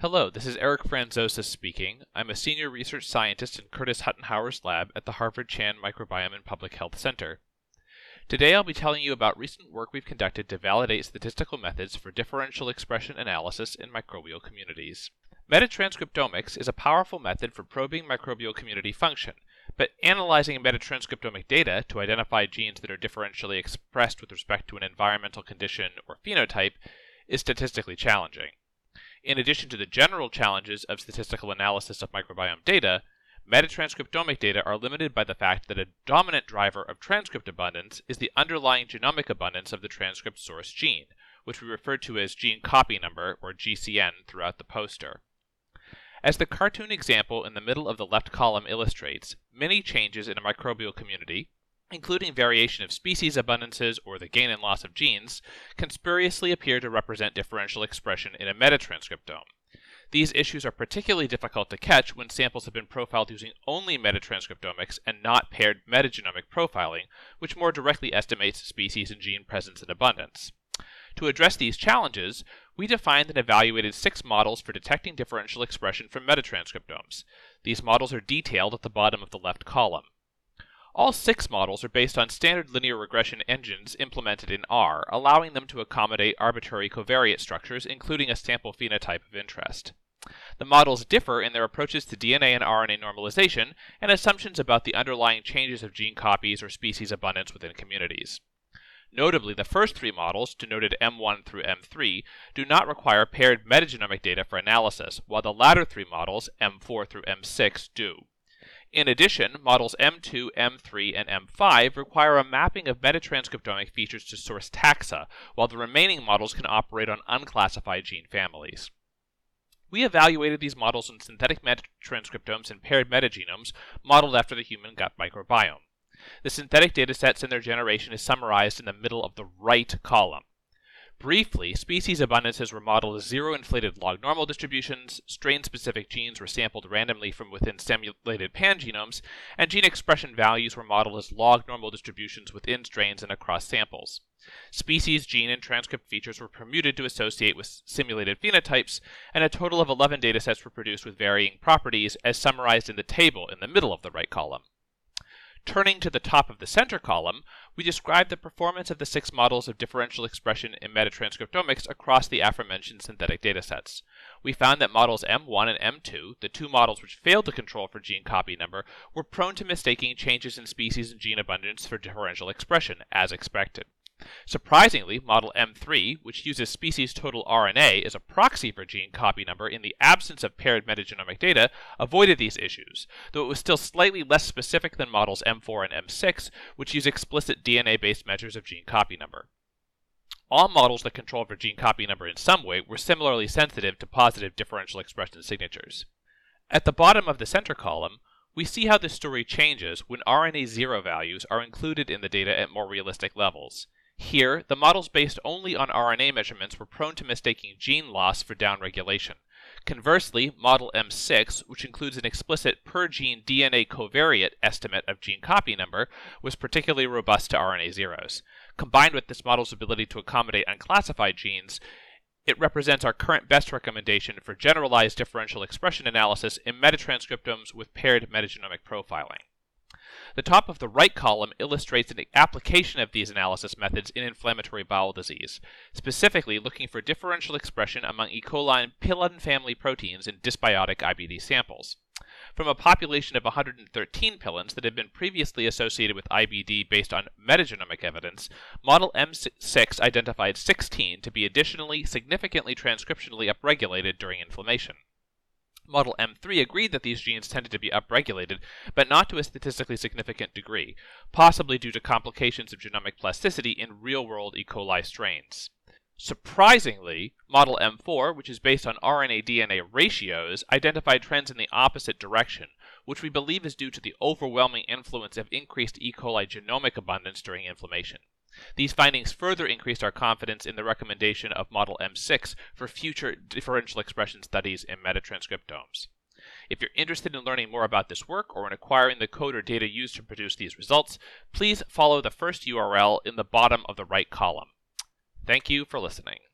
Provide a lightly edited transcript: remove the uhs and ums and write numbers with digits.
Hello, this is Eric Franzosa speaking. I'm a senior research scientist in Curtis Huttenhauer's lab at the Harvard Chan Microbiome and Public Health Center. Today I'll be telling you about recent work we've conducted to validate statistical methods for differential expression analysis in microbial communities. Metatranscriptomics is a powerful method for probing microbial community function, but analyzing metatranscriptomic data to identify genes that are differentially expressed with respect to an environmental condition or phenotype is statistically challenging. In addition to the general challenges of statistical analysis of microbiome data, metatranscriptomic data are limited by the fact that a dominant driver of transcript abundance is the underlying genomic abundance of the transcript source gene, which we refer to as gene copy number, or GCN, throughout the poster. As the cartoon example in the middle of the left column illustrates, many changes in a microbial community, including variation of species abundances or the gain and loss of genes, can spuriously appear to represent differential expression in a metatranscriptome. These issues are particularly difficult to catch when samples have been profiled using only metatranscriptomics and not paired metagenomic profiling, which more directly estimates species and gene presence and abundance. To address these challenges, we defined and evaluated 6 models for detecting differential expression from metatranscriptomes. These models are detailed at the bottom of the left column. All 6 models are based on standard linear regression engines implemented in R, allowing them to accommodate arbitrary covariate structures, including a sample phenotype of interest. The models differ in their approaches to DNA and RNA normalization and assumptions about the underlying changes of gene copies or species abundance within communities. Notably, the first 3 models, denoted M1 through M3, do not require paired metagenomic data for analysis, while the latter 3 models, M4 through M6, do. In addition, models M2, M3, and M5 require a mapping of metatranscriptomic features to source taxa, while the remaining models can operate on unclassified gene families. We evaluated these models in synthetic metatranscriptomes and paired metagenomes modeled after the human gut microbiome. The synthetic datasets and their generation is summarized in the middle of the right column. Briefly, species abundances were modeled as zero-inflated log-normal distributions, strain-specific genes were sampled randomly from within simulated pangenomes, and gene expression values were modeled as log-normal distributions within strains and across samples. Species, gene, and transcript features were permuted to associate with simulated phenotypes, and a total of 11 datasets were produced with varying properties, as summarized in the table in the middle of the right column. Turning to the top of the center column, we describe the performance of the 6 models of differential expression in metatranscriptomics across the aforementioned synthetic datasets. We found that models M1 and M2, the 2 models which failed to control for gene copy number, were prone to mistaking changes in species and gene abundance for differential expression, as expected. Surprisingly, model M3, which uses species total RNA as a proxy for gene copy number in the absence of paired metagenomic data, avoided these issues, though it was still slightly less specific than models M4 and M6, which use explicit DNA-based measures of gene copy number. All models that control for gene copy number in some way were similarly sensitive to positive differential expression signatures. At the bottom of the center column, we see how this story changes when RNA zero values are included in the data at more realistic levels. Here, the models based only on RNA measurements were prone to mistaking gene loss for downregulation. Conversely, model M6, which includes an explicit per-gene DNA covariate estimate of gene copy number, was particularly robust to RNA zeros. Combined with this model's ability to accommodate unclassified genes, it represents our current best recommendation for generalized differential expression analysis in metatranscriptomes with paired metagenomic profiling. The top of the right column illustrates an application of these analysis methods in inflammatory bowel disease, specifically looking for differential expression among E. coli and pillin family proteins in dysbiotic IBD samples. From a population of 113 pillins that had been previously associated with IBD based on metagenomic evidence, model M6 identified 16 to be additionally significantly transcriptionally upregulated during inflammation. Model M3 agreed that these genes tended to be upregulated, but not to a statistically significant degree, possibly due to complications of genomic plasticity in real-world E. coli strains. Surprisingly, model M4, which is based on RNA-DNA ratios, identified trends in the opposite direction, which we believe is due to the overwhelming influence of increased E. coli genomic abundance during inflammation. These findings further increased our confidence in the recommendation of model M6 for future differential expression studies in metatranscriptomes. If you're interested in learning more about this work or in acquiring the code or data used to produce these results, please follow the first URL in the bottom of the right column. Thank you for listening.